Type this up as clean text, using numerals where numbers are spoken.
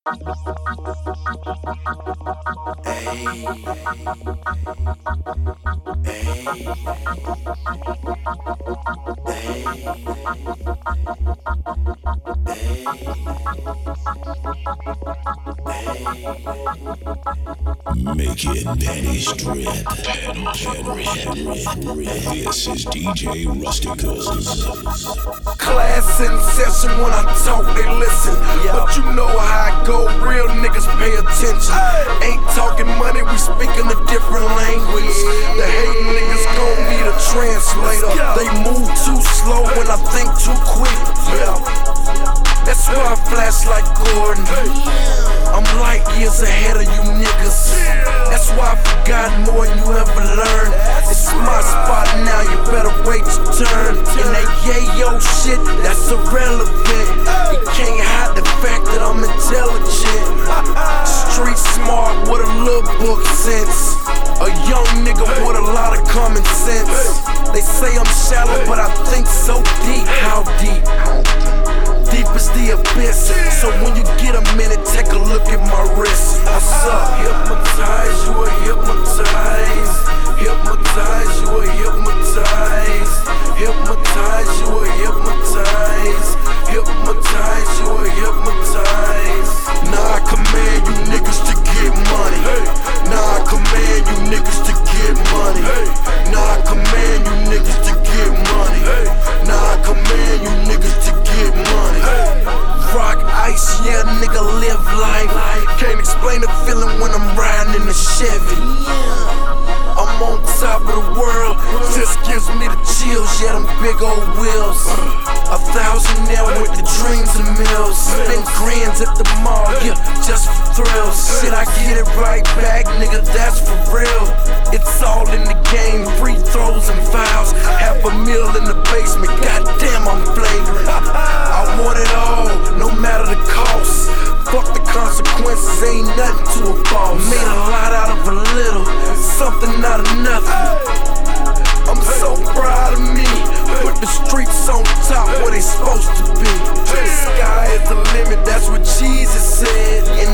Making Danny Strip. This is DJ Rusticals. Class in session, when I talk, they listen. But you know how I go, real niggas pay attention. Ain't talking money, we speaking a different language. The hate niggas gon' need a translator. They move too slow when I think too quick. That's why I flash like Gordon. I'm light years ahead of you niggas. That's why I forgot more than you ever learned. It's my spot now, you better wait your turn. And that yayo shit, that's irrelevant. You can't hide the fact that I'm intelligent. Street smart with a little book sense. A young nigga with a lot of common sense. They say I'm shallow, but I think so deep. How deep? Deep as the abyss. So when you get a minute, take a look at my wrist. What's up? Hypnotize, you a hypnotize. Hypnotize, you a hypnotize. Hypnotize, you a hypnotize. Hypnotize, you a hypnotize. Now I command you niggas to get money. Now I command you niggas to get money. Now I command you niggas to get money. Now I command you niggas to get money. Rock ice, yeah, nigga live life. Can't explain the feeling when I'm riding in the Chevy. I'm on top of the world, just gives me the chills, yeah, them big old wheels. 1,000 now with the dreams and mills. Spend grands at the mall, yeah, just for thrills. Shit, I get it right back, nigga, that's for real. It's all in the game, free throws and fouls. $500,000 in the basement, goddamn I'm flagrant. I want it all, no matter the cost. Fuck the consequences, ain't nothing to a boss. Made a lot out of a little, something out of nothing. I'm so proud of me. Put the streets on top where they supposed to be. The sky is the limit, that's what Jesus said. And